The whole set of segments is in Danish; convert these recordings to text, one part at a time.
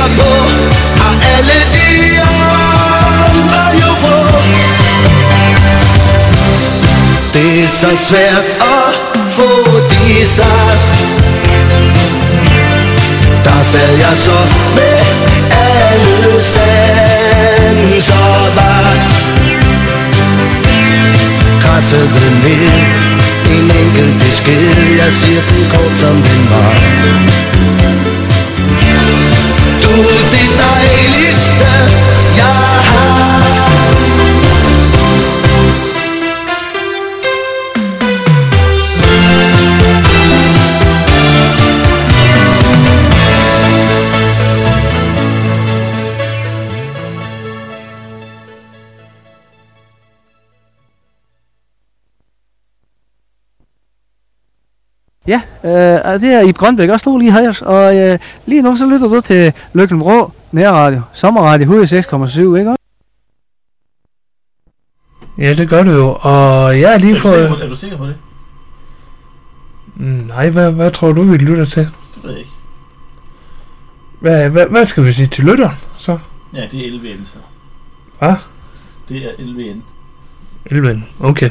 tænker på, har alle de andre jo på. Det er så svært at få det sagt. Der sad jeg så med alle sanser vagt. Krassede ned en enkelt besked, jeg siger den kort som den var. Du er det dejligste jeg har. Ja, det er Ib Grønbæk, og stod lige her, og lige nu så lytter du til Løkken-Vrå Nærradio, Sommerradio 106,7, ikke? Ja, det gør du jo, og jeg er lige fået... Er du sikker på det? Nej, hvad tror du, vi lytter til? Det ved jeg ikke. Hvad skal vi sige til lytteren, så? Ja, det er LVN, så. Hvad? Det er LVN. LVN, okay.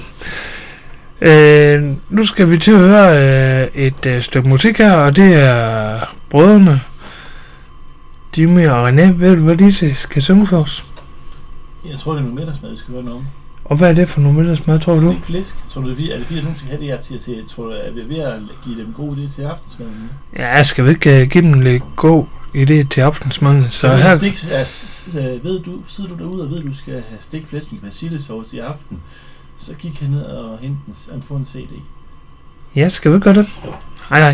Nu skal vi til at høre et stykke musik her, og det er brødrene Jimmy og René. Ved du, hvad de skal synge for os? Jeg tror, det er nogle middagsmad, vi skal høre noget om. Og hvad er det for nogle middagsmad, tror du? Stik flæsk. Tror du, er det fordi, at nogen skal have det her til? Tror du, er vi ved at give dem god idé til aftensmaden? Ja, skal vi ikke give dem lidt god idé til aftensmaden? Så her... Sidder du derude og ved, at du skal have stik flæsk med persillesauce i aften? Så gik han ned og hente en, få en CD. Ja, skal vi gøre det? Jo. Hej.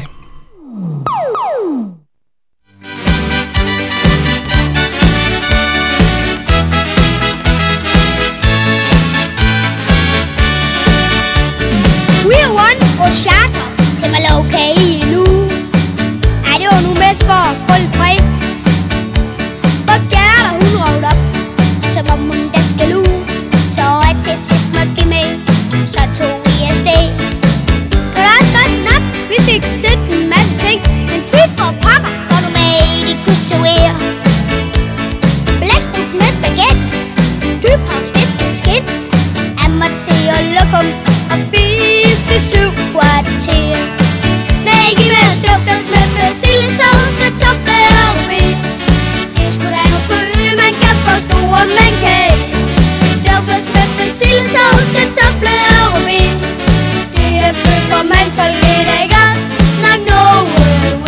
We're one og charter til Mallorca i en uge. Ej, det var nu mest for at få lidt fred. For Gerda, hun rådte op, som om hun der skal luge. Så at til sidst måtte give med, så tog vi afsted. Det var også godt nok, vi fik set en masse ting. Men fy for pokker, går du med i de kussuere. Blæksprut med spaghetti, dybhavsfisk med skin. Jeg måtte se og lokum og fise 7 kvarter. Maggie med støvflæsk med persillesauce, kartofler og rødvin. Det skulle da nu føle, man kan forstå, og man kan. Støvflæsk med persillesauce, kartofler og rødvin. Det er følt for mandfolk, det er ikke nok nowhere.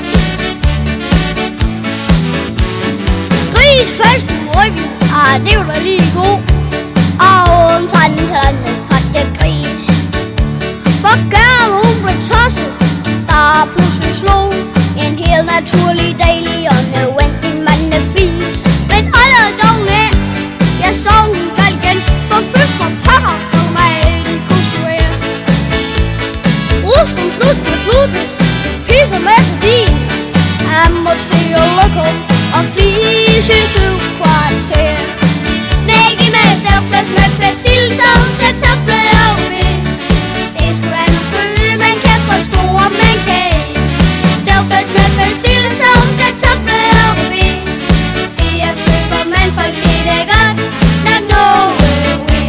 Gris først med rødvin, det var da lige god. Og omtrent hatte gris. For Gerda, hun blev tosset, der pludselig slog en helt naturlig dejlig og nødvendig mandefis. Men holdet dog ned, jeg så hun galt igen, for fy for pokker for mig, de kussuere. Ruskum slut med flutus, pisser med sardin. Jeg måtte se og lukke op og flise 7 kvarter. Maggie med støvflæsk med persillesauce, kartofler og rødvin. Det skulle da nu føle, man kan forstå, og man kan. Støvflæsk med persillesauce, kartofler og rødvin. Det er følt for mandfolk, det er godt nok nowhere.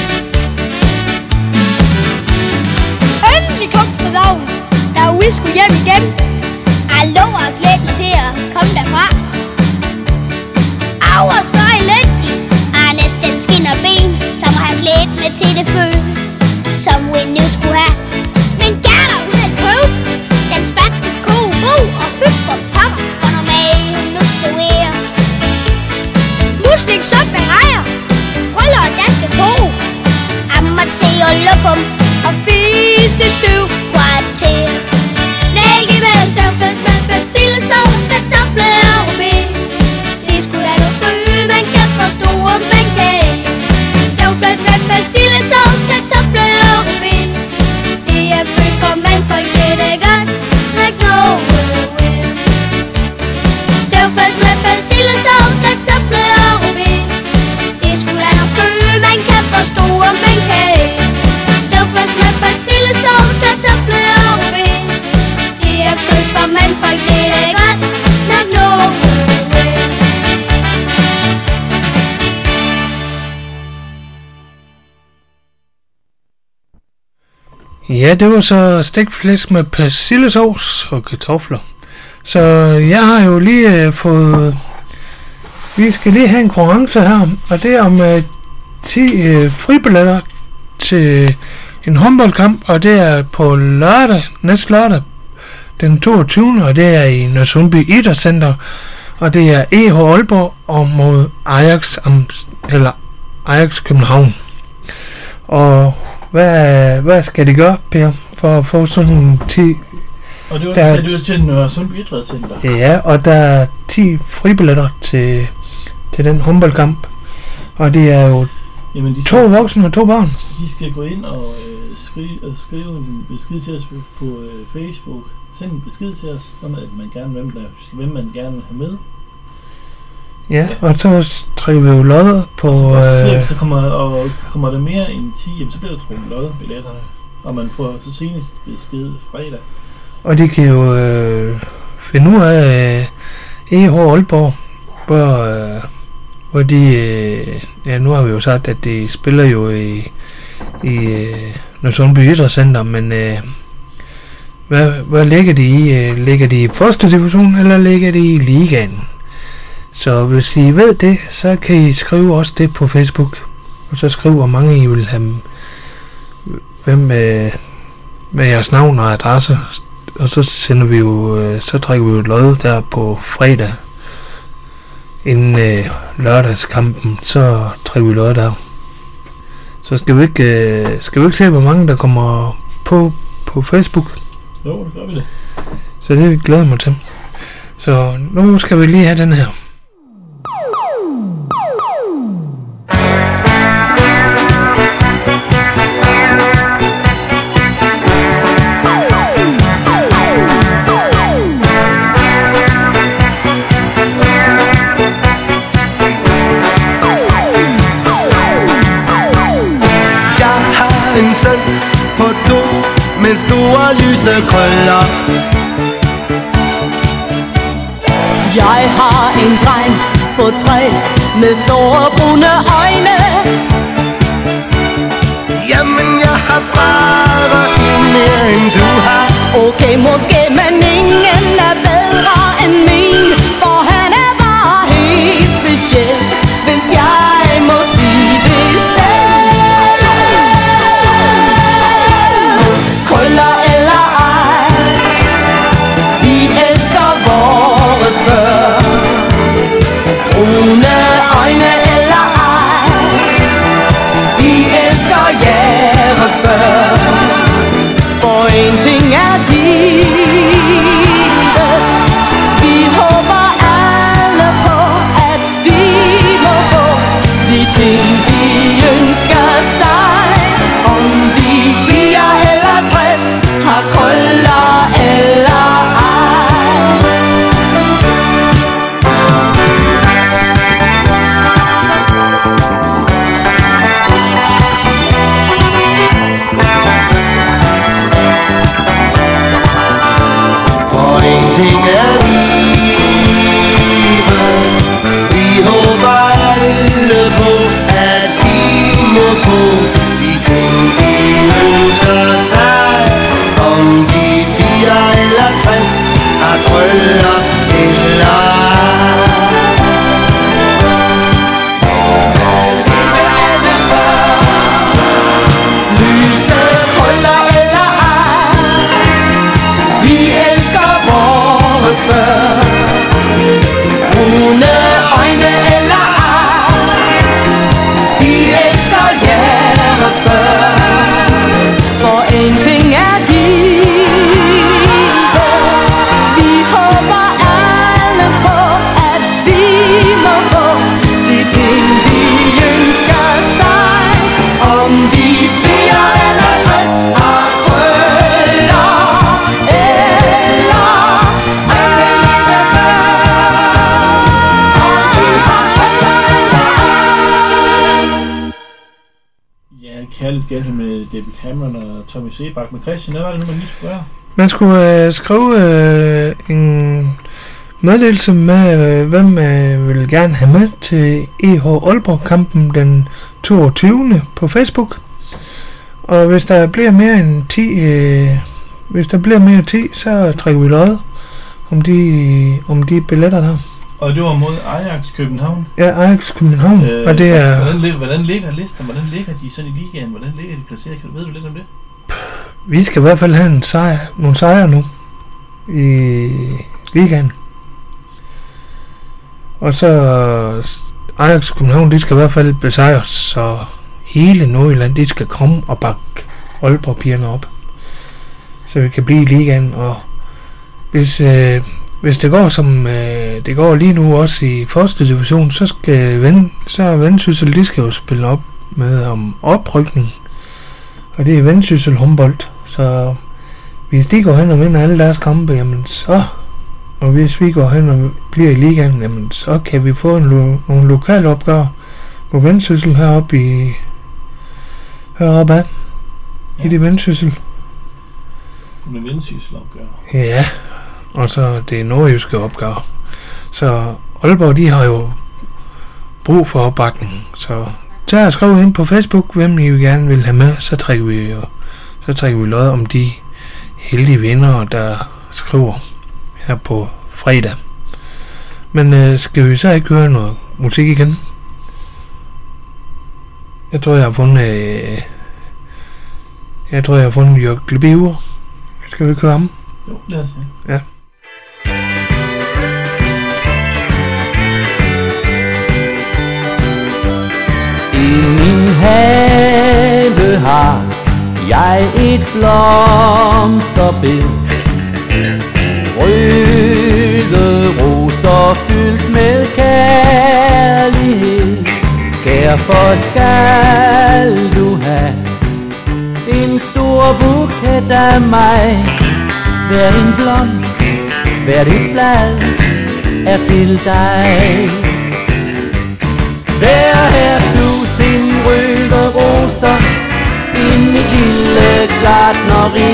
Endelig kom så dagen, da vi skulle hjem igen. Jeg lå og glædte mig til at komme derfra. Au, og så elendig. Næsten skin og ben, som har glædt mig til det føde, som vi nu skulle have. Men Gerda, hun havde prøvet den spanske kogebro, og fy for pokker, og normalt hun nu serverer. Musling, suppe med rejer, frøller og daske på. Jeg måtte se og lokum og fise 7 kvarter. Maggie med støvflæsk med persillesauce, kartofler og rødvin. Det skulle da nu føle, man kan forstå, og man kan. Støvflæsk med persillesauce, kartofler og rødvin. Det er følt for mandfolk, det er godt nok nowhere. Støvflæsk med persillesauce, kartofler og rødvin. Det skulle da nu føle, man kan forstå, og man kan. Støvflæsk med persillesauce, kartofler og rødvin. Det er følt for mandfolk, det er godt nok nowhere. Ja, det var så stegt flæsk med persillesovs og kartofler. Så jeg har jo lige fået... Vi skal lige have en konkurrence her, og det er om 10 fribilletter til en håndboldkamp, og det er på lørdag, næste lørdag, den 22. og det er i Nørresundby Idrætscenter, og det er EH Aalborg og mod Ajax København. Og hvad skal de gøre, Per, for at få sådan en 10... Og det var til Nørresundby Idrætscenter. Ja, og der er 10 fribilletter til den håndboldkamp, og det er jo 2 voksne og 2 børn. De skal gå ind og skrive en besked til os på Facebook. Send en besked til os, sådan at man gerne hvem man gerne vil have med. Ja, og så trækker vi jo lodder på... Så kommer der mere end 10, jamen, så bliver der trukket lodderbilletterne, og man får så senest besked fredag. Og de kan jo finde ud af EH Aalborg, hvor de... nu har vi jo sagt, at de spiller jo i Nørresundby Idrætscenter, men hvad ligger de i? Ligger de i første division, eller ligger de i ligaen? Så hvis I ved det, så kan I skrive også det på Facebook, og så skrive, hvor mange I vil have, hvem med jeres navn og adresse, og så sender vi jo, så trækker vi jo lod der på fredag, inden lørdagskampen, så trækker vi lod der. Så skal vi ikke se, hvor mange der kommer på Facebook? Jo, det gør vi det. Så det glæder mig til. Så nu skal vi lige have den her. En søn på 2 med store lyse krøller. Jeg har en dreng på 3 med store brune øjne. Jamen jeg har bare en mere end du har. Okay, måske, men ingen er bedre end min, for han er bare helt speciel, hvis jeg må sige det selv. Krøller eller ej, vi elsker vores børn. Brune øjne eller ej, vi elsker jeres børn. For en ting er givet, vi håber alle på, at de må få de ting, de ønsker sig. Om de 4 eller 60 har krøller eller ej. For en ting er givet, vi håber alle på, at de må få de ting, de ønsker sig. Om de 4 eller 60 har krøller eller Lyse krøller eller ej, vi elsker vores børn. Brune øjne eller ej, vi elsker jeres børn. For en ting er givet, vi håber alle på, at de må få de ting, de ønsker sig. Om de 4 eller 60 har krøller eller Ja, kærligt gæld med David Cameron og Tommy Sebak. Men Christian, hvad var det nu, man lige skulle gøre? Man skulle skrive en meddelelse med, hvem man vil gerne have med til EH Aalborg-kampen den 22. på Facebook. Og hvis der bliver mere end 10, så trækker vi lod om de billetter der. Og det var mod Ajax København? Ja, Ajax København. Og det er... Hvordan ligger listen? Hvordan ligger de sådan i ligaen? Hvordan ligger de placeret? Ved du lidt om det? Vi skal i hvert fald have nogle sejre nu i ligaen. Og så Ajax København, de skal i hvert fald besejres, så hele Nordjylland, de skal komme og bakke Aalborg-pigerne op. Så vi kan blive i ligaen, og hvis det går som det går lige nu også i første division, så er Vendsyssel, de skal jo spille op med om oprykning. Og det er Vendsyssel håndbold, så hvis de går hen og vinder alle deres kampe, jamen så, og hvis vi går hen og bliver i ligaen, jamen så kan vi få nogle lokale opgør på Vendsyssel heroppe af i det Vendsyssel. Med Vendsyssel opgør? Ja, og så det nordjyske opgør. Så Aalborg, de har jo brug for opbakning, så tag og skriv ind på Facebook, hvem I gerne vil have med, så trækker vi lod om de heldige vindere, der skriver her på fredag. Men skal vi så ikke høre noget musik igen? Jeg tror, jeg har fundet Jørg Lebever. Skal vi ikke høre ham? Jo, lad os se. Ja. I min have har jeg et blomsterbed, røde roser fyldt med kærlighed. Derfor skal du have en stor buket af mig. Hver en blomst, hvert et blad er til dig. Der er 1000 røde roser i mit lille gartneri.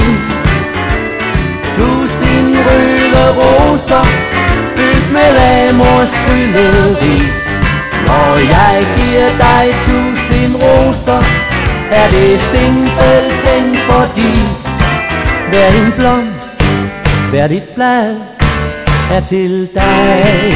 1000 røde roser fyldt med amors trylleri. Når jeg giver dig 1000 roser, er det simpelthen fordi hver en blomst, hvert et blad er til dig.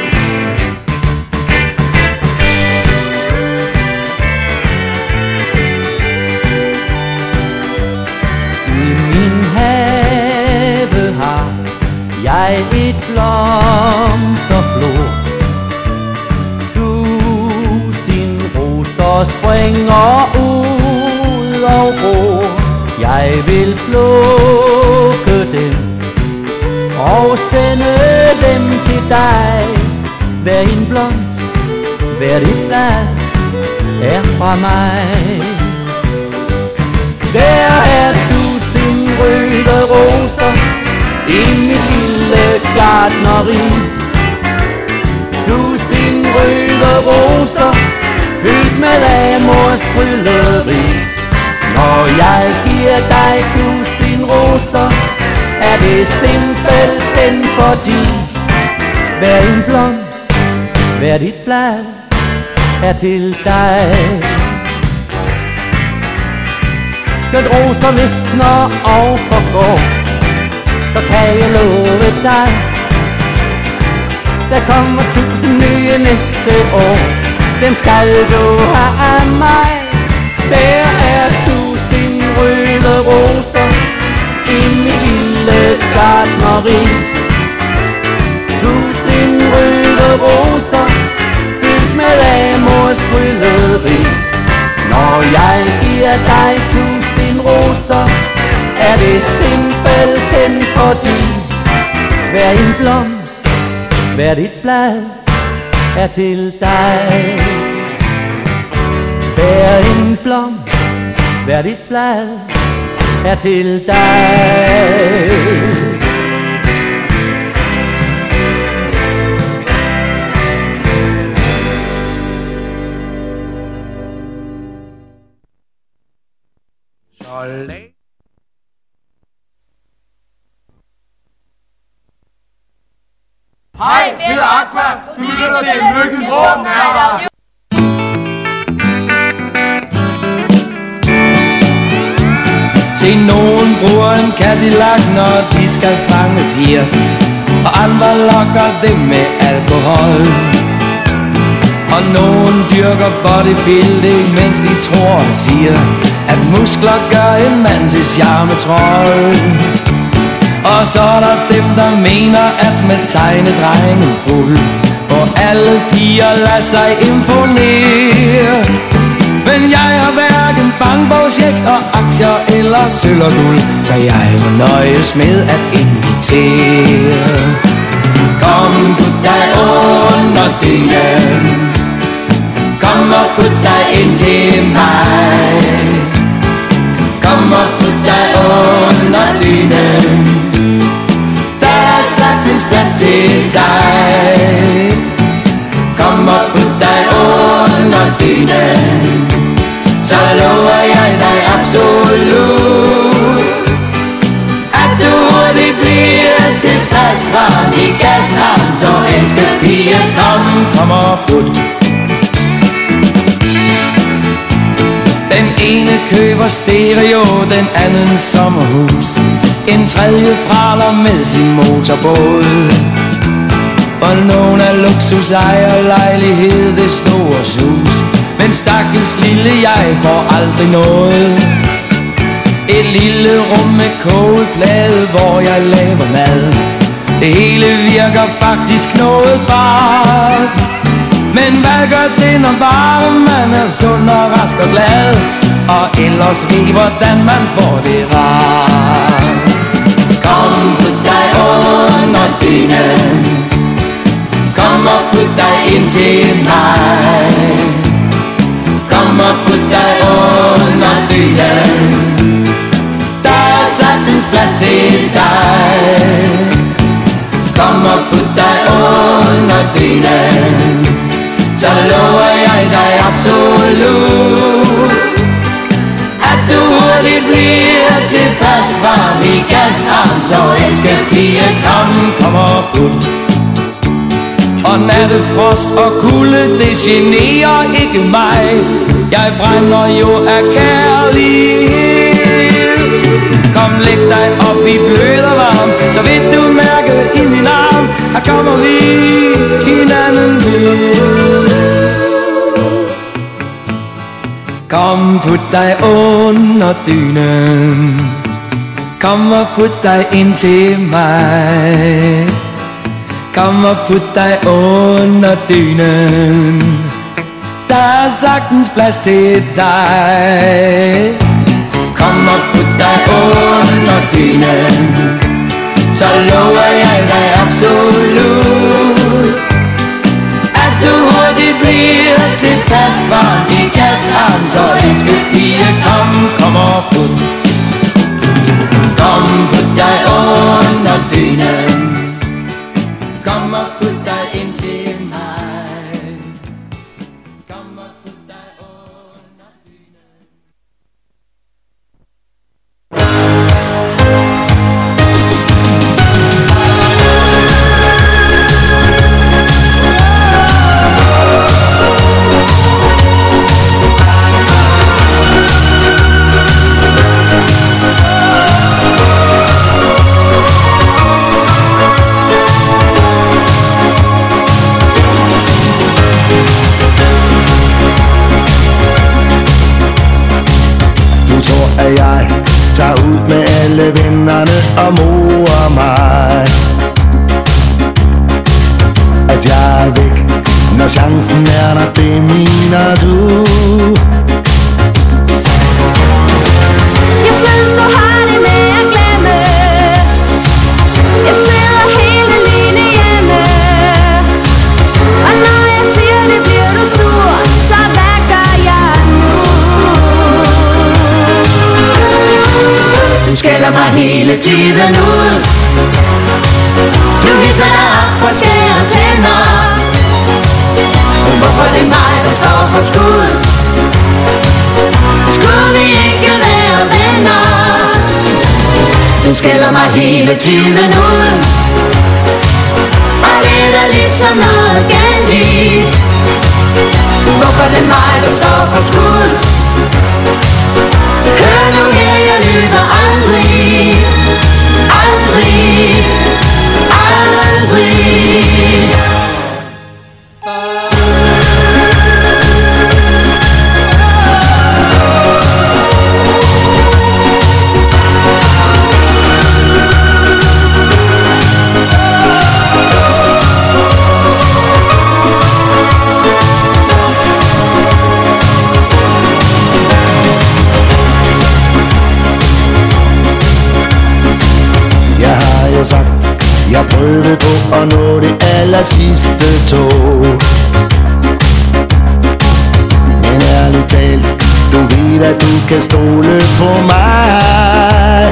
Jeg et blomsterflor, 1000 roser springer ud og ror. Jeg vil plukke dem og sende dem til dig. Hver en blomst, hvert et blad er fra mig. Der er 1000 røde roser i mit lille gartneri. 1000 røde roser fyldt med amors trylleri. Når jeg giver dig 1000 roser, er det simpelthen fordi hver en blomst, hvert et blad er til dig. Skønt roser visner og forgår, så kan jeg love dig, der kommer 1000 nye næste år. Dem skal du have af mig. Der er 1000 røde roser i mit lille gartneri. 1000 røde roser fyldt med amors trylleri. Når jeg giver dig 1000 roser, er det simpelthen fordi hver en blomst, hvert et blad er til dig. Hver en blomst, hvert et blad er til dig. Hej, vi hedder Aqua. Du lytter til Lykken Våben. Se, nogen bruger en Cadillac, når de skal fange piger, og andre lokker dem med alkohol. Og nogen dyrker bodybuilding, mens de tror og siger, at muskler gør en mand til charmetrold. Og så er der dem, der mener, at med tegnedrengen fuld, hvor alle piger lader sig imponere. Men jeg har hverken bankbogschecks og aktier eller sølv og guld, så jeg må nøjes med at invitere. Kom, put dig under dynen, kom og put dig ind til mig. Kom og put dig under dynen, der er sagtens plads til dig. Kom og put dig under dynen, så lover jeg dig absolut, at du hurtigt bliver tilpas varm i gaskamp. Så elsker piger, kom og put. Den ene køber stereo, den anden sommerhus, en tredje praler med sin motorbåd. For nogen af luksus ejer lejlighed, det store sus, men stakkels lille jeg får aldrig noget. Et lille rum med kogeplade, hvor jeg laver mad, det hele virker faktisk noget bart. Men hvad gør det, når bare man er sund og rask og glad, og ellers ved, hvordan man får det rart? Kom, put dig under dynen, kom og put dig ind til mig. Kom og put dig under dynen, der er sagtens plads til dig. Kom og put dig under dynen, så lover jeg dig absolut, at du hurtigt bliver tilpas varm i gaskamp. Så elsker piger, kom og put. Og nattefrost og kulde, det generer ikke mig, jeg brænder jo af kærlighed. Kom, læg dig op i blød og varm, så vil du mærke i min arm, her kommer vi hinanden ved. Kom, put dig under dynen, kom og put dig ind til mig. Kom og put dig under dynen, der er sagtens plads til dig. Kom og put dig under dynen, så lover jeg dig absolut, at du hurtigt bliver tilpas varm i gaskamp. Så elsker piger, kom og put. Kom, put dig under dynen, kom og put dig ind til mig. Kom og put dig under dynen. Jeg tager ud med alle vennerne og morer mig, at jeg er væk, når chancen er der, det mener du. Jeg synes du har det med at glemme, jeg sidder helt alene hjemme, og når jeg siger det, bliver du sur, så hvad gør jeg nu? Du skælder mig hele tiden ud, du hisser dig op og skærer tænder. Hvorfor det er mig, der står for skud? Skulle vi ikke være venner? Du skælder mig hele tiden ud, og det er der ligesom noget galt i. Hvorfor det er mig, der står for skud? Hør nu her, jeg lytter af sidste tog. Men ærligt talt, du ved at du kan stole på mig.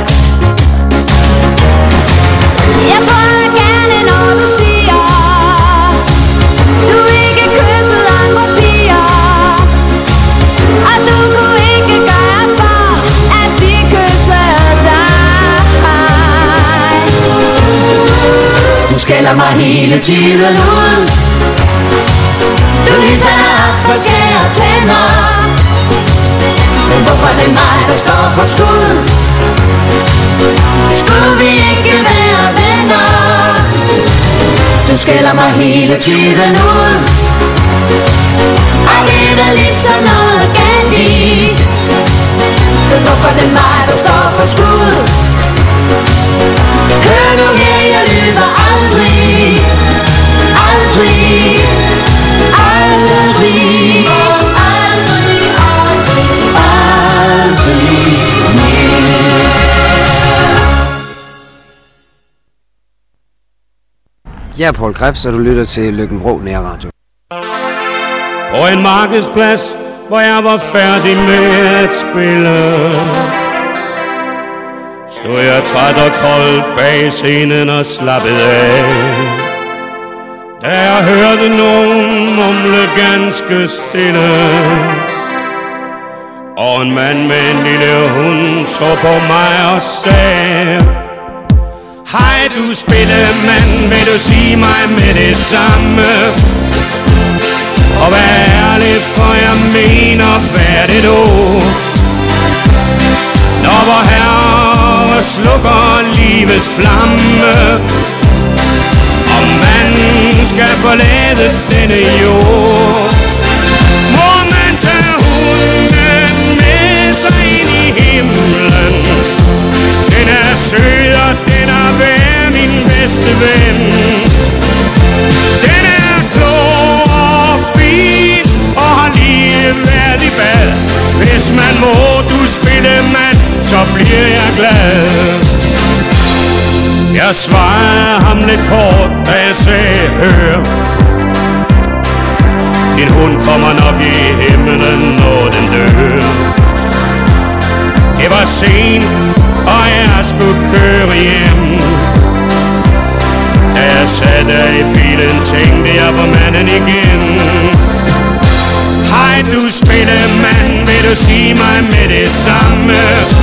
Jeg tror gerne når du siger du ikke kyssede andre piger, og du kunne ikke gøre for at de kyssede dig. Du skælder mig hele tiden ud. Du lyser dig op og skærer tænder, men hvorfor er det mig der står på skud? Skulle vi ikke være venner? Du skælder mig hele tiden ud, og det er ligesom noget galt i. Men hvorfor er det mig der står på skud? Hør nu her, jeg lyver aldrig, aldrig, aldrig, aldrig, aldrig, aldrig mere. Jeg er Paul Krebs, og du lytter til Løkken-Vrå Nærradio. På en markedsplads, hvor jeg var færdig med at spille, stod jeg træt og kold bag scenen og slappede af. Da jeg hørte nogen mumle ganske stille, og en mand med en lille hund så på mig og sagde: hej du spillemand, vil du sige mig med det samme? Og vær ærlig, for jeg mener hvert et ord. Når vor Herre slukker livets flamme, og man skal forlade denne jord, må man tage hunden med sig ind i himlen. Den er sød, og den er værd, min bedste ven. Den er klog og fin, og har lige været i bad. Hvis man må, du spillemand, så bliver jeg glad. Jeg svarede ham lidt kort, da jeg sagde: hør, din hund kommer nok i himlen, når den dør. Det var sent, og jeg skulle køre hjem. Da jeg satte i bilen, tænkte jeg på manden igen. Hej du spillemand, vil du sige mig med det samme?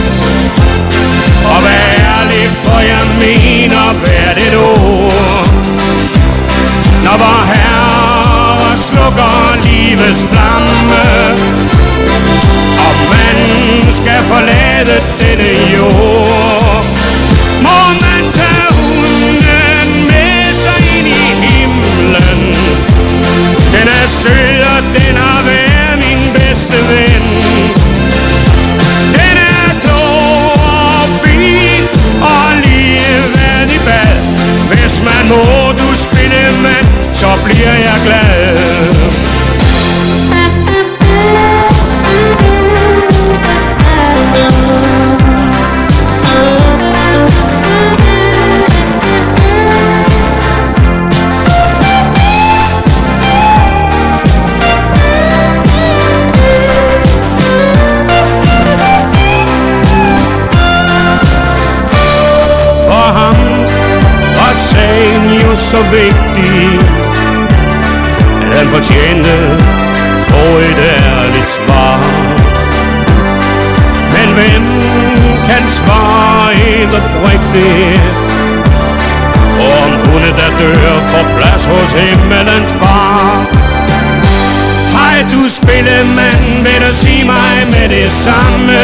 Og vær ærlig, for jeg mener hvert et ord. Når vor Herre slukker livets flamme, og man skal forlade denne jord, må man tage hunden med sig ind i himlen. Den er sød, og den har været min bedste ven. Den er klog og fin, og lige været i bad. Hvis man må, du spillemand, så bliver jeg glad. Så vigtig, at han fortjente få et ærligt svar. Men hvem kan svare helt oprigtigt, om hunde der dør får plads hos himmelens far? Hej du spillemand, vil du sige mig med det samme?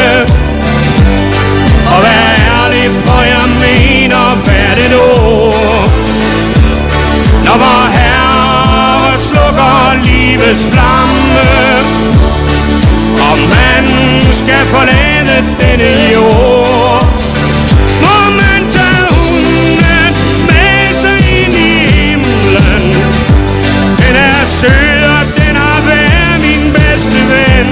Og vær ærlig, for jeg mener hvert et ord. Når vor Herre slukker livets flamme, og man skal forlade denne jord, må man tage hunden med sig ind i himlen. Den er sød, og den har været min bedste ven.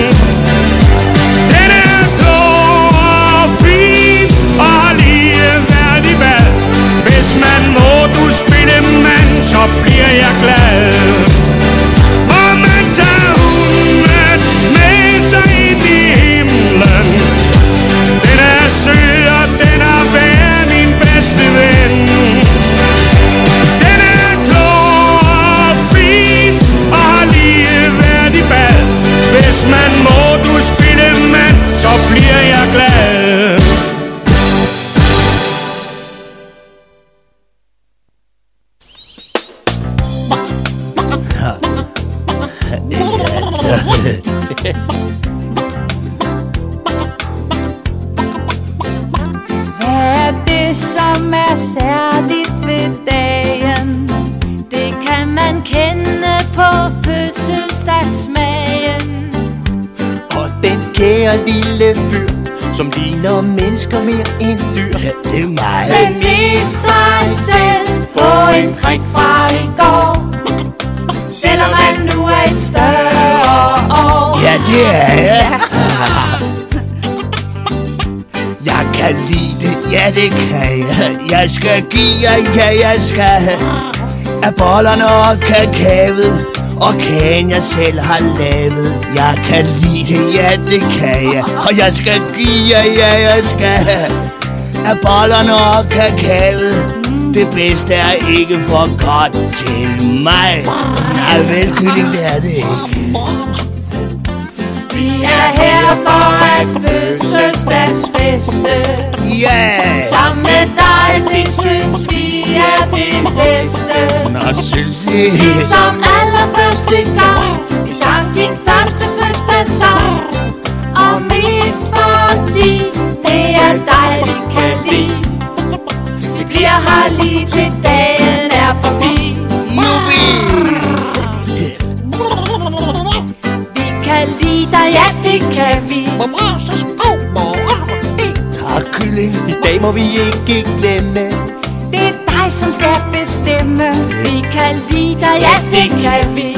Den er klog og fin, og har lige været i bad. Hvis man må, du spillemand, så bliver kende på fødselsdagssmagen. Og den kære lille fyr, som ligner mennesker mere end dyr, ja, det er mig. Den viser sig selv på en prik fra i går, selvom man nu er et større år. Ja, det er jeg. Jeg kan lide det, ja det kan jeg. Jeg skal give jer, ja jeg skal have af bollerne og kakaoet og kagen jeg selv har lavet. Jeg kan lide det, ja det kan jeg. Og jeg skal give jer, ja jeg skal have af bollerne og kakaoet. Det bedste er ikke for godt til mig. Nej vel kylling, det er det ikke. Vi er her for at fødselsdagsfeste. Yeah! Sammen med dig, det synes vi er det bedste. Nå, synes I? Ligesom allerførste gang vi sang din første fødselsdagssang. Og mest fordi det er dig, vi kan lide. Vi bliver her lige til dagen er forbi. Vi kan lide dig, ja det kan vi. Tak kylling, i dag må vi ikke glemme. Det er dig, som skal bestemme. Vi kan lide dig, ja det kan vi.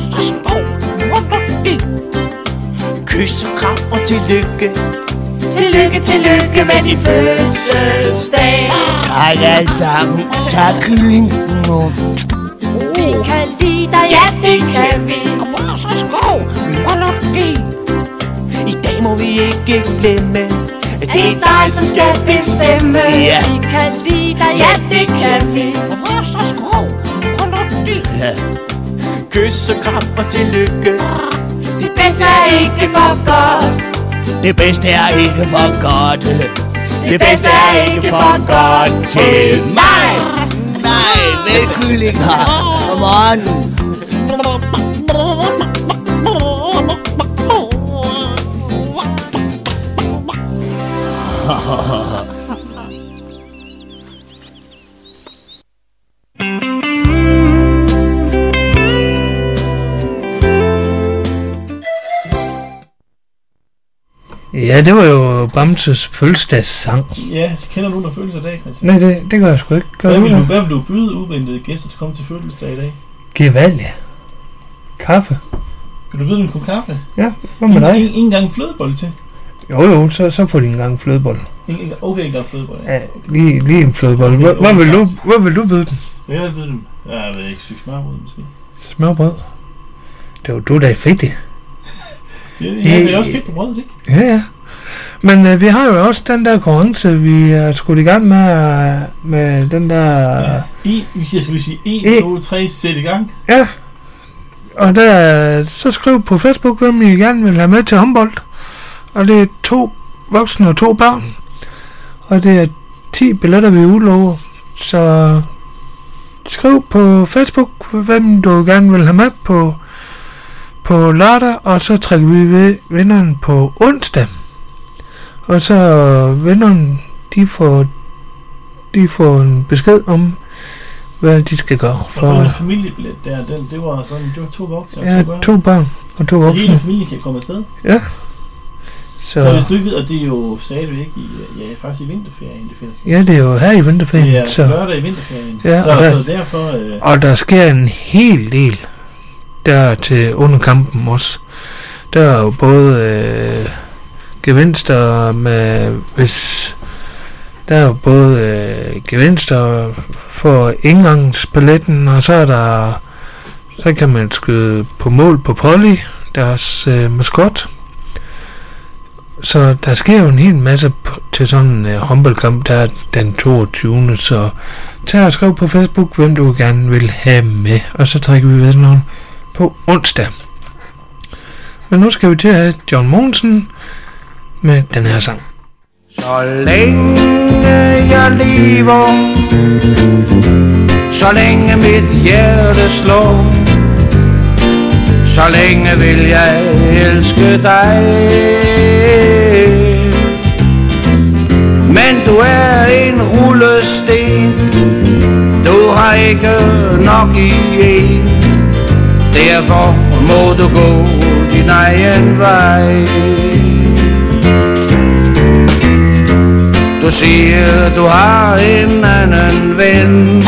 Kys og kram og tillykke. Tillykke, tillykke med din fødselsdag. Tak alle sammen, tak kylling. Vi kan lide dig, ja det kan vi. I dag må vi ikke glemme. Det er dig, som skal bestemme. Ja. Vi kan lide dig, ja det kan vi. Ja. Kys og kram og tillykke. Det bedste er ikke for godt. Det bedste er ikke for godt. Det bedste er ikke for godt til mig. Nej, vel kylling her. Come on. Ja, det var jo Bamses fødselsdagssang. Ja, kender du nogen fødselsdag i dag, Christian? Nej, det gør jeg sgu ikke. Hvad vil du byde uventede gæster, der kommer til fødselsdag i dag? Gevalje. Kaffe. Vil du byde dem en kop kaffe? Ja, hvad med dig? En gang flødebolle til? Jo, så får de en gang flødebolle. Okay, en gang flødebolle. Ja, lige en flødebolle. Hvad vil du byde dem? Jeg vil byde dem. Jeg ved ikke, syg smørbrød måske. Smørbrød? Det var du, der fik det. Ja, det er også fedt på brødet, ikke? Ja. Men vi har jo også den der konkurrence, vi er skudt i gang med den der... Ja. Skal vi sige 1, 2, 3, sæt i gang? Ja. Og der, så skriv på Facebook, hvem I gerne vil have med til håndbold. Og det er 2 voksne og 2 børn. Og det er 10 billetter, vi udlover. Så skriv på Facebook, hvem du gerne vil have med på lørdag, og så trækker vi vinderen på onsdag. Og så vinderen, de får en besked om, hvad de skal gøre. Og så en familiebillet der, det var 2 voksne og 2 børn. 2 børn og 2 voksne. Så hele familien kan komme afsted? Ja. Så hvis du ikke ved, og det er jo stadigvæk faktisk i vinterferien, det finder sted. Ja, det er jo her i vinterferien. Det er så lørdag i vinterferien. Ja, så derfor... Og der sker en hel del der til underkampen også. Der er jo både gevinster med, hvis der er jo både gevinster for indgangsbilletten, og så kan man skyde på mål på Polly, deres maskot. Så der sker jo en hel masse til sådan en håndboldkamp, der er den 22. Så tag og skriv på Facebook, hvem du gerne vil have med, og så trækker vi vinderen på onsdag. Men nu skal vi til at have John Mogensen med den her sang. Så længe jeg lever, så længe mit hjerte slår, så længe vil jeg elske dig. Men du er en rullesten, du har ikke nok i en. derfor må du gå din egen vej. Du siger, du har en anden ven.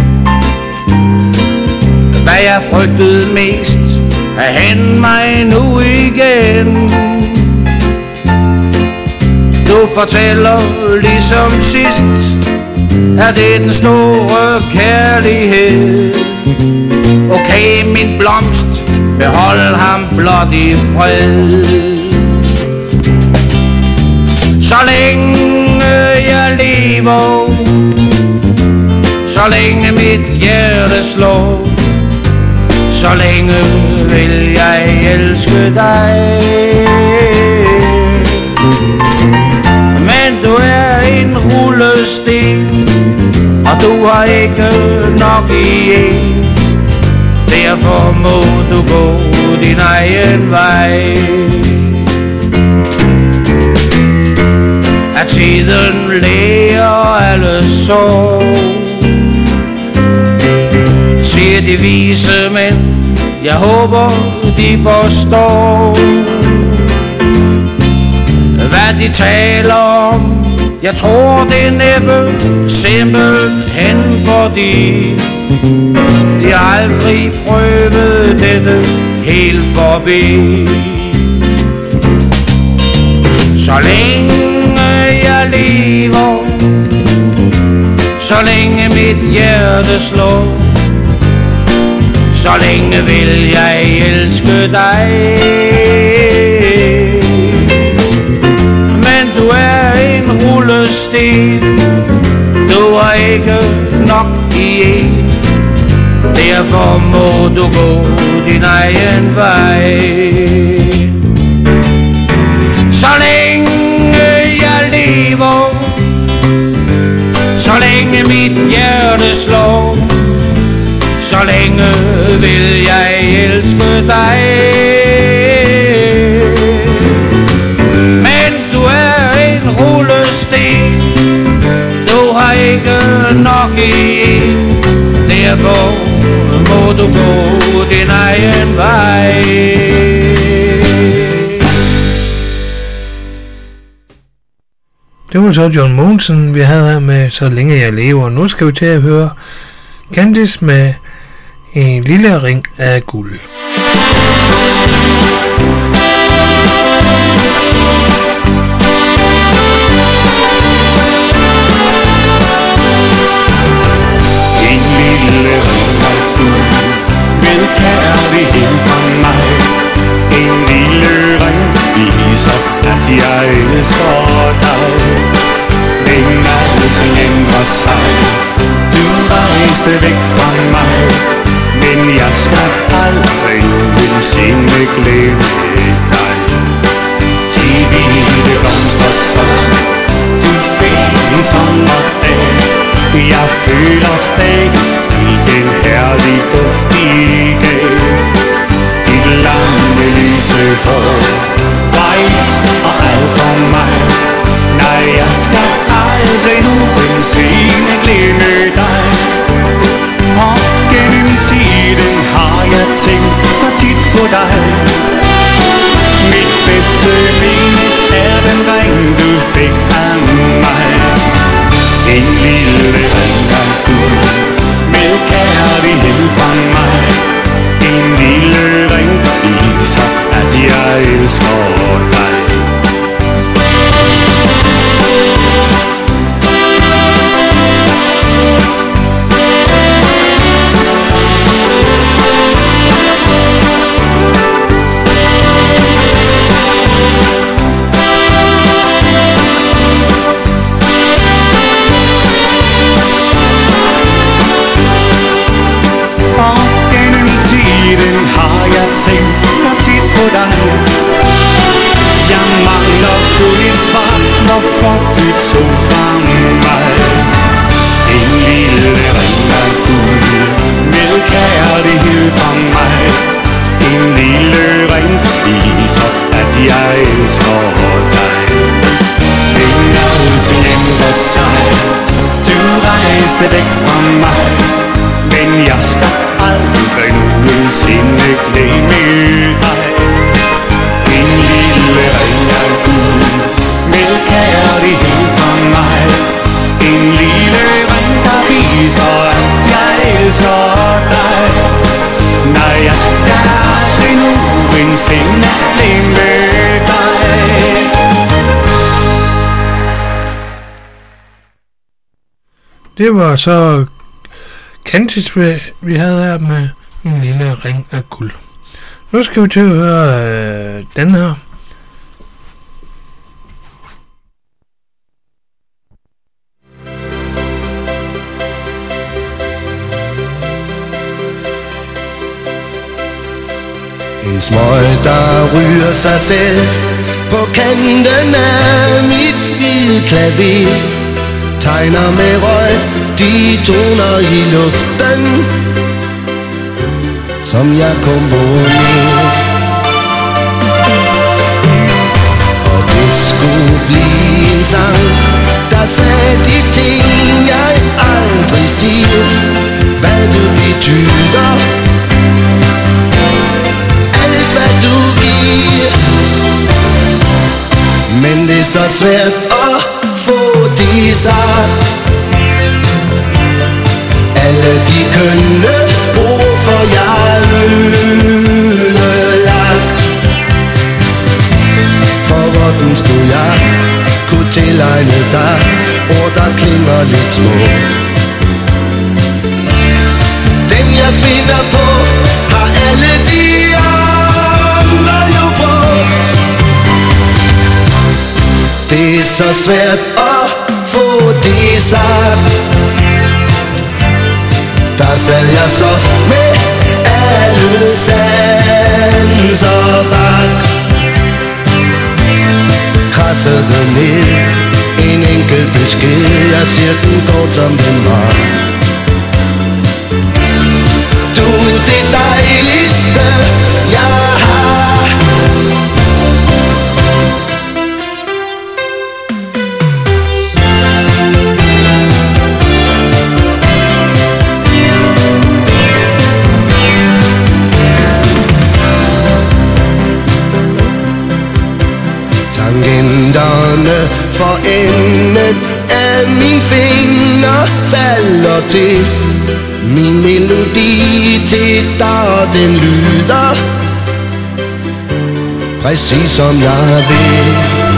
Hvad jeg frygtede mest, er hen mig nu igen. Du fortæller ligesom sidst, at det er den store kærlighed. Okay, min blomst, behold ham blot i fred. Så længe jeg lever, så længe mit hjerte slår, så længe vil jeg elske dig. Men du er en rullesten, og du har ikke nok i en. Derfor må du gå din egen vej. At tiden læger alle sår, siger de vise mænd, jeg håber de forstår hvad de taler om. Jeg tror det er næppe simpelthen fordi de aldrig prøvede dette helt forbi. Så længe jeg lever, så længe mit hjerte slår, så længe vil jeg elske dig. Men du er en rullesten, du har ikke nok i en. Derfor må du gå din egen vej. Så længe jeg lever, så længe mit hjerte slår, så længe vil jeg elske dig. Men du er en rullesten, du har ikke nok i en. Derfor må du gå din egen vej. Det var så John Mogensen, vi havde her med Så længe jeg lever. Nu skal vi til at høre Candice med En lille ring af guld. En lille ring af guld med kærlighed fra mig. En lille ring viser, at jeg elsker dig. Men alting ændrer sig, du rejste væk fra mig. Men jeg skal aldrig nogensinde glemme dig. De hvide blomster sang, du fik en sommerdag. Jeg føler stadig i den herlige duft igen. Dit lange lyse hår, white og alt for mig. Nej, jeg skal aldrig nogensinde glemme dig. Og gennem tiden har jeg tænkt så tit på dig. Mit bedste minde er den ring, du fik af mig. En lille ring af guld med kærlighed fra mig. En lille ring viser, at jeg elsker dig. Det var så Cantis, vi havde her med en lille ring af guld. Nu skal vi til at høre den her. En smøg, der ryger sig selv på kanten af mit hvide klaver, tegner med røg de toner i luften, som jeg komponerer. Og det skulle blive en sang, der sagde de ting, jeg aldrig siger, hvad du betyder, alt hvad du giver. Men det er så svært at få det sagt. Alle de kønne ord for jeg ødelagt. For hvordan skulle jeg kunne tilegne dig ord, der klinger lidt smukt? Dem jeg finder på har alle de andre jo brugt. Det er så svært at få det sagt. Der sad jeg så med alle sanser vagt, krassede ned en enkelt besked, jeg siger den kort som den var. Du er det dejligste jeg har. Tangenterne for enden af min finger falder til min melodi til dig, den lyder præcis som jeg vil.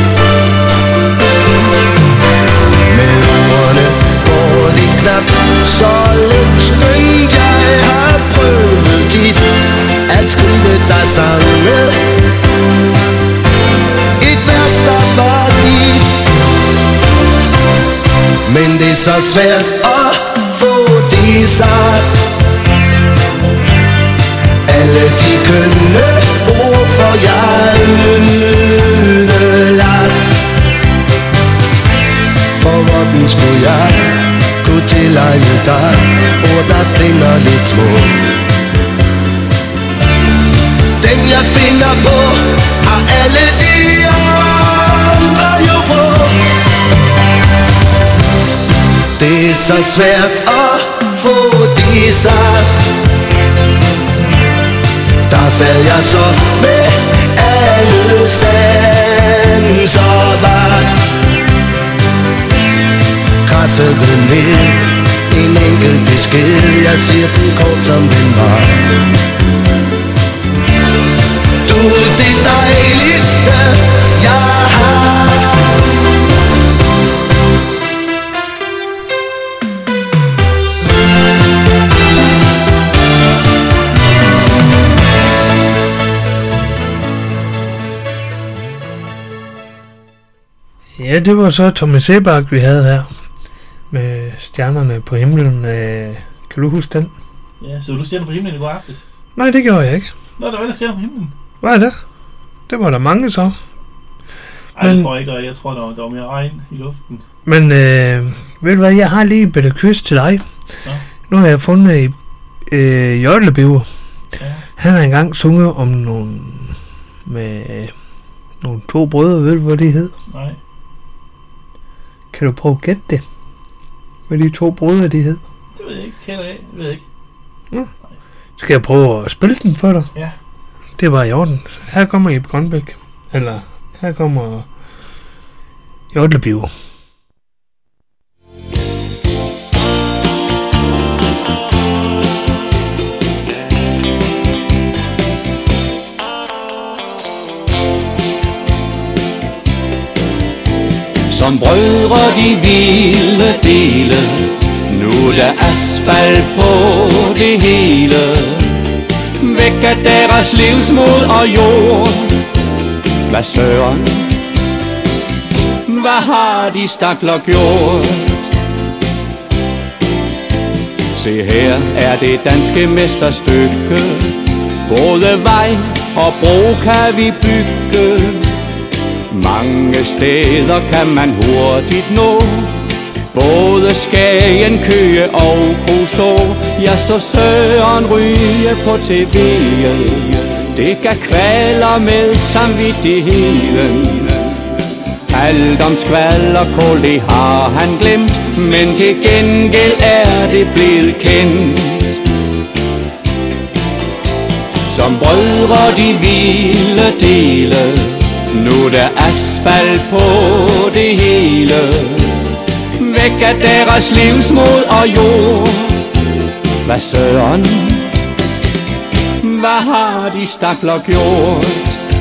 Med ordene går det knap så let, skønt jeg har prøvet tit at skrive dig sange. Et vers der var dit, men det er så svært at få det sagt. Alle de kønne ord for jeg ødelagt. For hvordan skulle jeg kunne tilegne dig ord, der klinger lidt smukt? Dem jeg finder på har alle de andre jo brugt. Det er så svært at få det sagt. Der sad jeg så med alle sanser vagt, krassede ned en enkelt besked, jeg siger den kort som den var. Du er det dejligste jeg har. Ja, det var så Thomas Sebak, vi havde her med stjernerne på himlen. Kan du huske den? Ja, så du stjerner på himlen i går aftes? Nej, det gjorde jeg ikke. Nå, der var der stjerner på himlen. Hvad er det? Det var der mange så. Ej, det tror jeg ikke, jeg tror, der var mere regn i luften. Men ved du hvad, jeg har lige et bedre kys til dig. Ja. Nu har jeg fundet Jørlebiver. Ja. Han har engang sunget om nogle to brødre, ved du hvad de hed? Nej. Kan du prøve at gætte det? Hvad de to brødre de hed? Det ved jeg ikke, kender jeg, det ved jeg ikke. Ja. Skal jeg prøve at spille den for dig? Ja. Det var i orden. Her kommer Ib Grønbæk. Eller her kommer Jørlebiver. Som brødre de ville dele Nu der asfalt på det hele, væk af deres livsmod og jord. Hvad søren, hvad har de stakler gjort? Se her er det danske mesterstykke, både vej og bro kan vi bygge. Mange steder kan man hurtigt nå, både Skagen, Køge og Kruså. Ja, så Søren Ryge på TV'et, det gav kvaler med samvittigheden. Alt om skvald og kål, det har han glemt, men til gengæld er det blevet kendt. Som brødre de ville dele, nu der asfalt på det hele, væk af deres livsmod og jord. Hvad søren, hvad har de stakler gjort?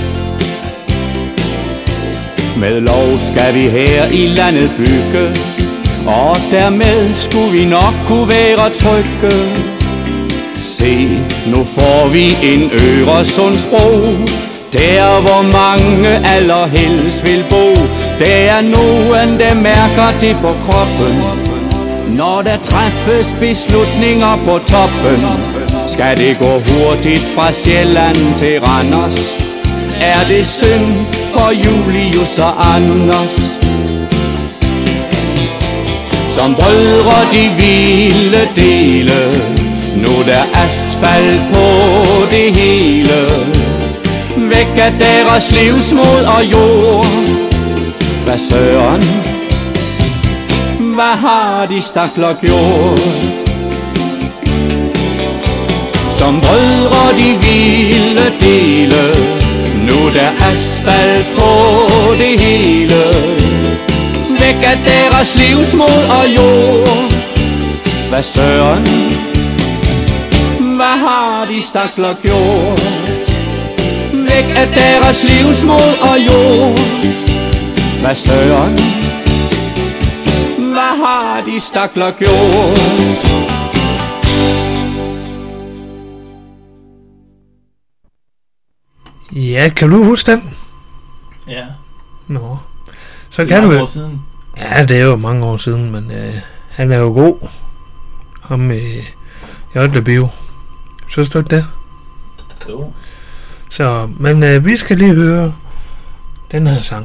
Med lov skal vi her i landet bygge, og dermed skulle vi nok kunne være trygge. Se, nu får vi en Øresundsbro, der hvor mange allerhelst vil bo. Der er nogen, der mærker det på kroppen, når der træffes beslutninger på toppen. Skal det gå hurtigt fra Sjælland til Randers, er det synd for Julius og Anders. Som brødre de ville dele, nu der asfalt på det hele, væk af deres livsmod og jord. Hvad søren, hvad har de stakler gjort? Som brødre de ville dele, nu der asfalt på det hele, væk af deres livsmod og jord. Hvad søren, hvad har de stakler gjort? Væk af deres livsmod og jord. Hvad søren, hvad har de stakler gjort? Ja, kan du huske den? Ja. Nå. Så kan du... Det er mange år siden. Ja, det er jo mange år siden, men han er jo god. Ham med Jødlebio. Så stod det. Jo. Så, men vi skal lige høre den her sang.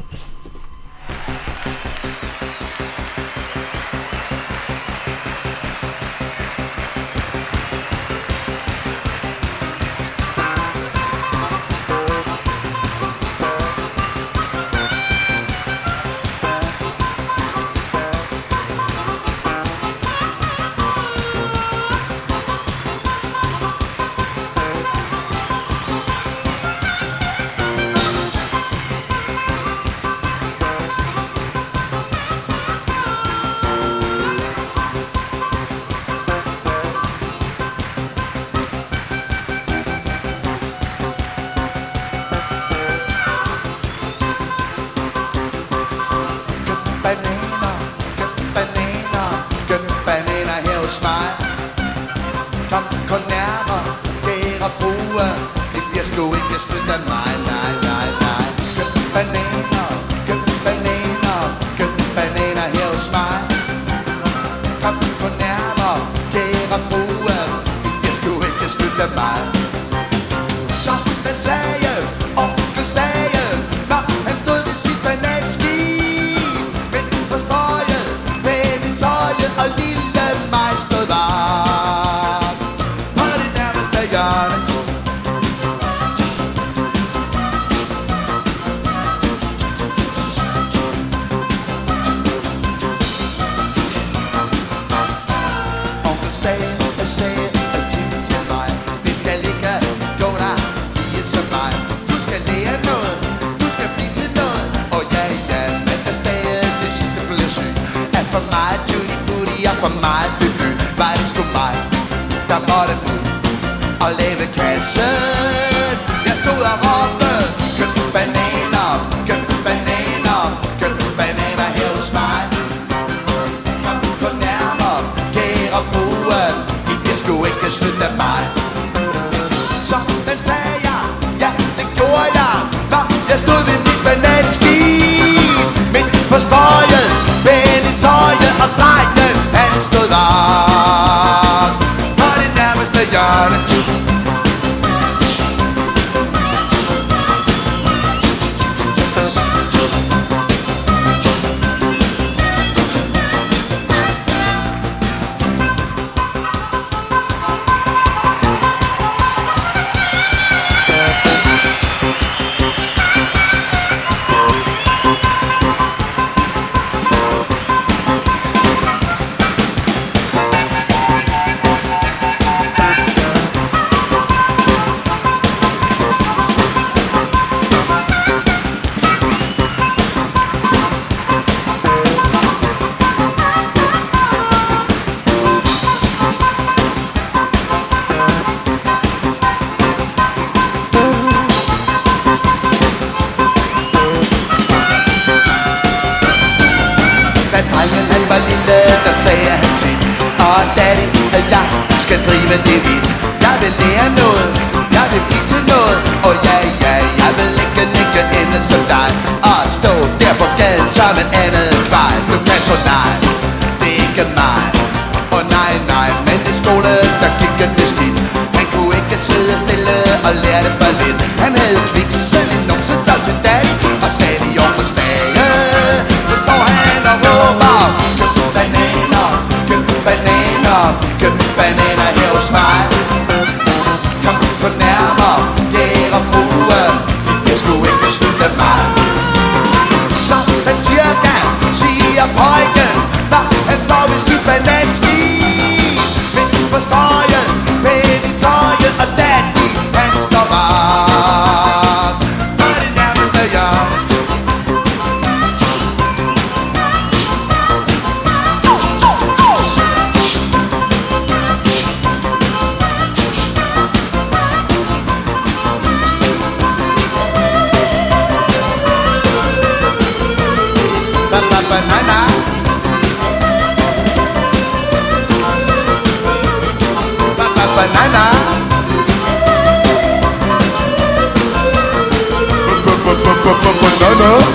Køb bananer hos mig. Kom nærmere, kære fru. på strøget, ben i tøjet, og drengen han stod vagt på det nærmeste hjørne. Sagde han til, og daddy, at jeg skal drive det vidt. Jeg vil lære noget, jeg vil blive til noget, og ja, jeg vil ikke ende som dig, og stå der på gaden som en andet kvej. Du kan tro nej, det er ikke mig, og nej, men i skolen, der gik det skidt. Han kunne ikke sidde stille og lære det for lidt. Han havde kviksel i numsen til sin daddy, og sagde de ordentligt stage. Så står han og råber, køb bananer her hos mig. Kom på nærmere, kære frue, jeg skulle ikke slutte mig. Så den cirka, siger pojken, når han står ved sit bananski. Midt på strøget, pæn i tøjet, og daddy, han står vagt på det nærmeste hjørne. Banana. Banana.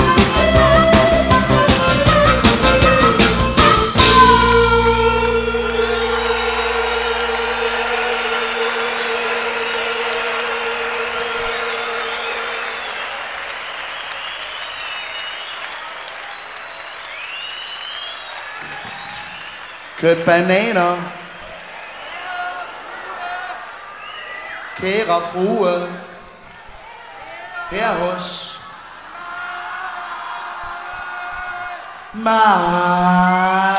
Køb bananer. Kære frue, her hos mig.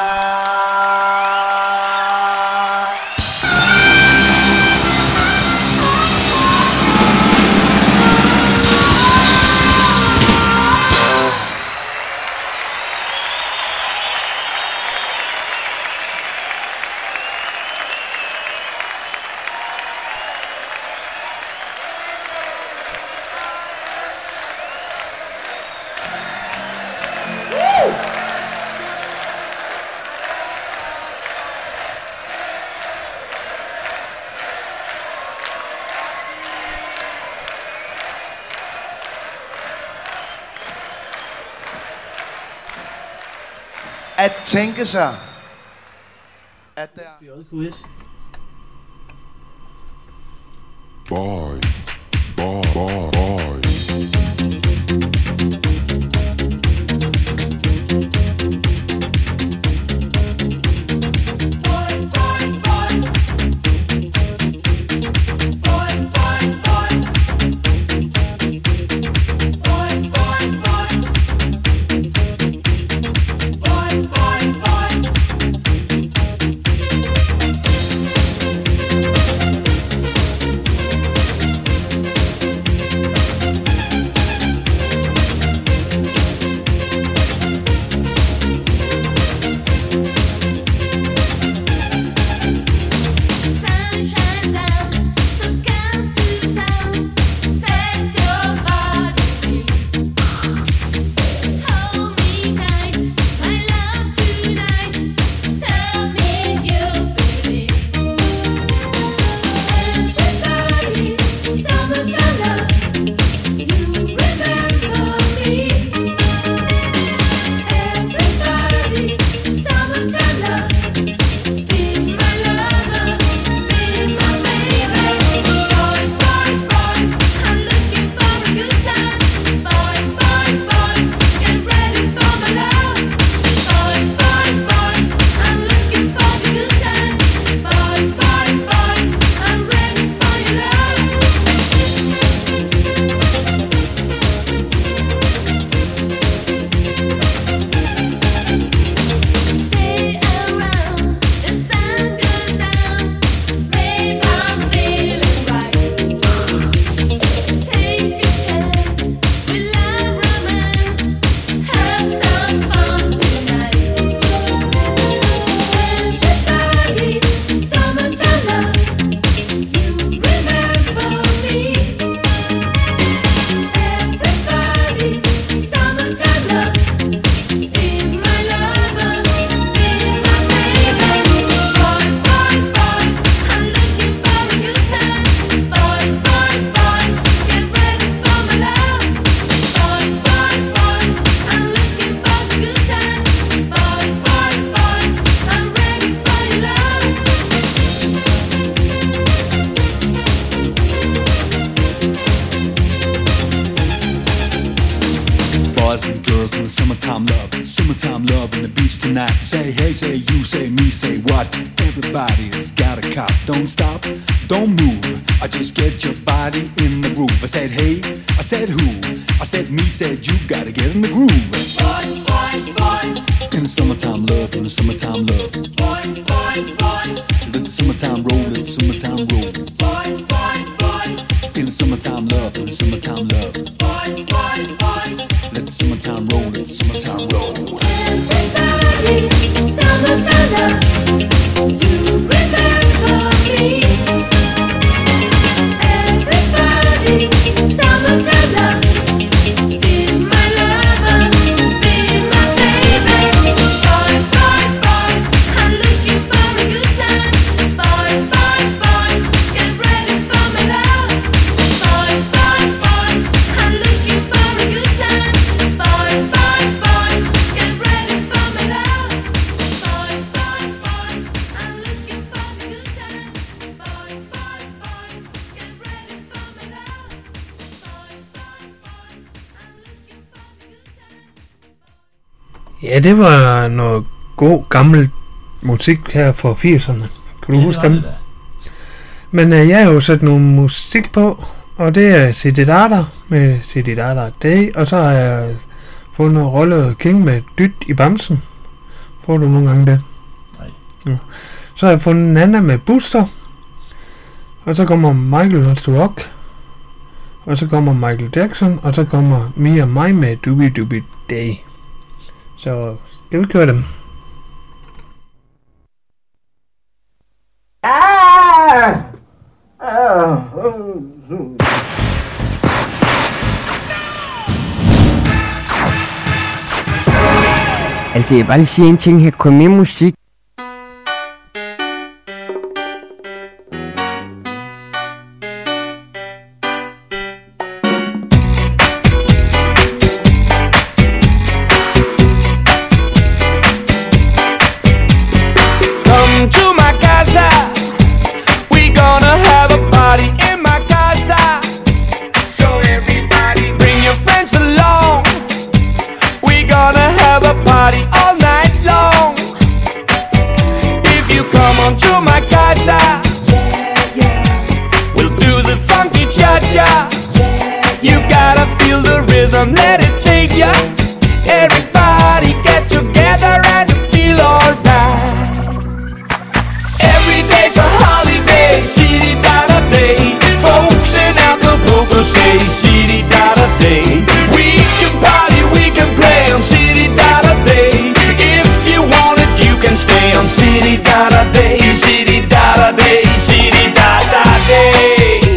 At tænke sig, at der... JQS. Boys. summertime love in the beach tonight. Say hey, say you, say me, say what? Everybody's got a cop. Don't stop, don't move. I just get your body in the groove. I said hey, I said who? I said me, said you. Gotta get in the groove. Boys, boys, boys. In the summertime love, in the summertime love. Boys, boys, boys. Let the summertime roll, let the summertime roll. Boys, boys, boys. In the summertime love, in the summertime love. Boys, boys, boys. Let the summertime roll, let the summertime roll. Everybody, summertime love. You remember me. Everybody, summertime love. Be my lover, be my baby. Boys, boys, boys, I'm looking for a good time. Boys, boys, boys, get ready for my love. Boys, boys, boys, I'm looking for a good time. Boys, boys, boys, get ready for my love. Boys, boys, boys, I'm looking for a good time. Boys, boys, boys, get ready for my love. Boys, boys, boys, I'm looking for a good time. Ja, det var noget god gammel musik her fra 80'erne. Kan du huske dem? Men jeg har jo sat nogle musik på, og det er Sididada med Sididada Day, og så har jeg fundet Rolle King med Dyt i Bamsen. Får du nogle gange det? Nej. Ja. Så har jeg fundet Nana med Booster, og så kommer Michael Wants to Rock, og så kommer Michael Jackson, og så kommer Me and My med Doobie Doobie Day. Så skal vi køre dem? Altså, jeg vil bare lige sige en ting her. Kom med musik. Come to my casa. We gonna have a party in my casa. So everybody bring your friends along. We gonna have a party all night long. If you come on to my casa, we'll do the funky cha-cha. You gotta feel the rhythm, let it take ya. Everybody get together and feel alright. Every day's a holiday, city-da-da-day. Folks in Acapulco say city-da-da-day. We can party, we can play on city-da-da-day. If you want it, you can stay on city-da-da-day. City-da-da-day, city-da-da-day.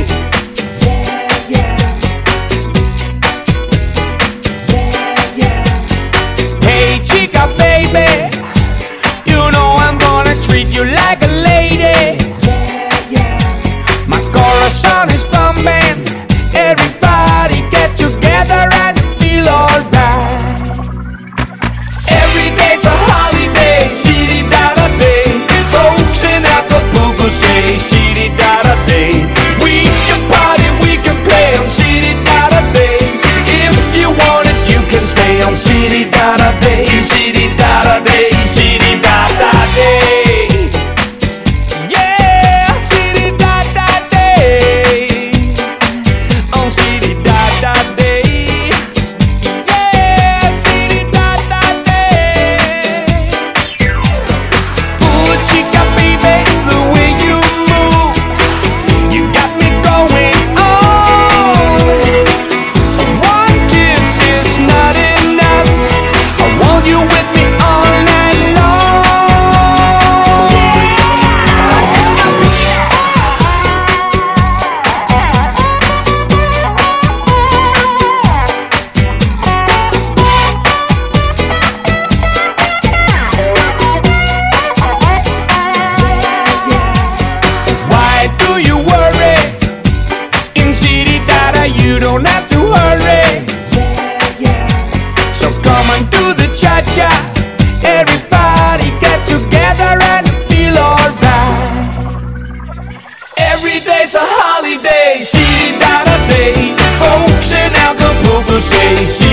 Hey chica baby, you know I'm gonna treat you like a lady. My corazon is pumping. Everybody get together and feel alright. Every day's a holiday, city-da-da-day. Folks in Acapulco say city-da-da-day. We can party, we can play on city-da-da-day. If you want it, you can stay on city-da-da-day. City-da-da-day, city-da-da-day. Yeah, city-da-da-day. On city-da-da-day. Yeah, city-da-da-day. Ooh, chica baby, the way you move, you got me going on. One kiss is not enough. I want you with me all night long. Why do you worry? In city-da-da, you don't have to hurry. So come and do the cha-cha. Everybody get together and feel alright. Every day's a holiday, city-da-da-day. Folks in Acapulco say